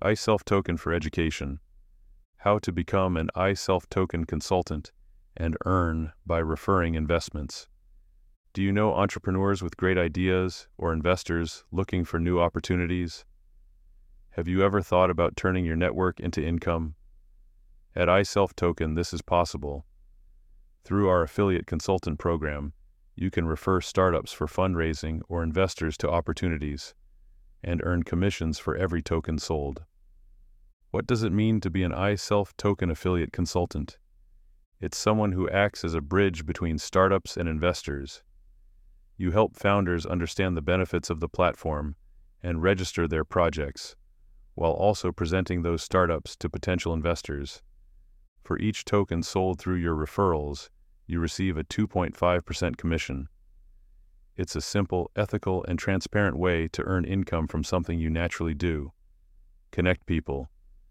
iSelf Token for Education. How to become an iSelf Token consultant and earn by referring investments. Do you know entrepreneurs with great ideas or investors looking for new opportunities? Have you ever thought about turning your network into income? At iSelf Token, this is possible. Through our affiliate consultant program, you can refer startups for fundraising or investors to opportunities and earn commissions for every token sold. What does it mean to be an iSelf Token affiliate consultant? It's someone who acts as a bridge between startups and investors. You help founders understand the benefits of the platform and register their projects, while also presenting those startups to potential investors. For each token sold through your referrals, you receive a 2.5% commission. It's a simple, ethical, and transparent way to earn income from something you naturally do. Connect people.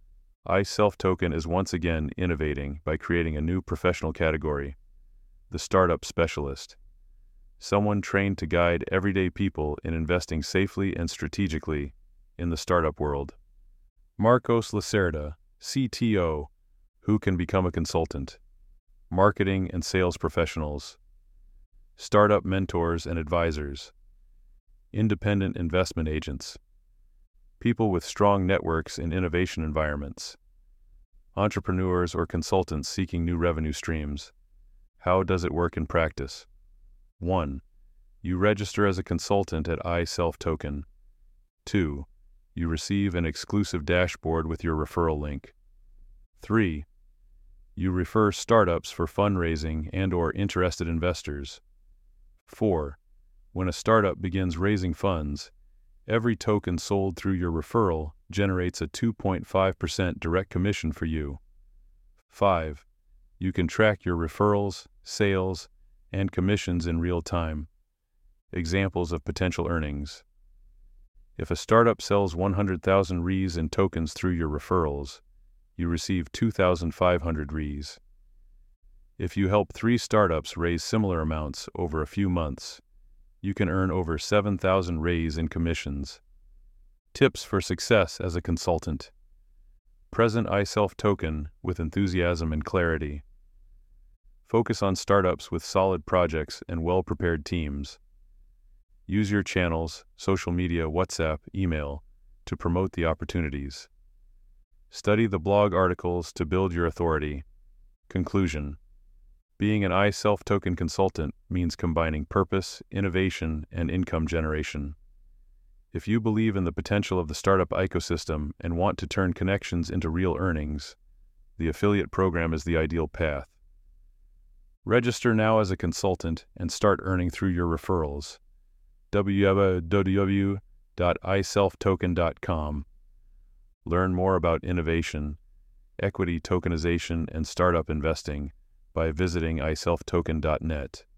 iSelf Token is once again innovating by creating a new professional category, the startup specialist. Someone trained to guide everyday people in investing safely and strategically in the startup world. Marcos Lacerda, CTO, who can become a consultant. Marketing and sales professionals. Startup mentors and advisors. Independent investment agents. People with strong networks in innovation environments. Entrepreneurs or consultants seeking new revenue streams. How does it work in practice? 1. You register as a consultant at iSelf Token. 2. You receive an exclusive dashboard with your referral link. 3. You refer startups for fundraising and/or interested investors. 4. When a startup begins raising funds, every token sold through your referral generates a 2.5% direct commission for you. 5. You can track your referrals, sales, and commissions in real time. Examples of potential earnings. If a startup sells 100,000 REs in tokens through your referrals, you receive 2,500 REs. If you help 3 startups raise similar amounts over a few months, you can earn over 7,000 REs in commissions. Tips for success as a consultant. Present iSelf Token with enthusiasm and clarity. Focus on startups with solid projects and well-prepared teams. Use your channels, social media, WhatsApp, email, to promote the opportunities. Study the blog articles to build your authority. Conclusion. Being an iSelf Token consultant means combining purpose, innovation, and income generation. If you believe in the potential of the startup ecosystem and want to turn connections into real earnings, the affiliate program is the ideal path. Register now as a consultant and start earning through your referrals. www.iselftoken.com. Learn more about innovation, equity tokenization, and startup investing by visiting iselftoken.net.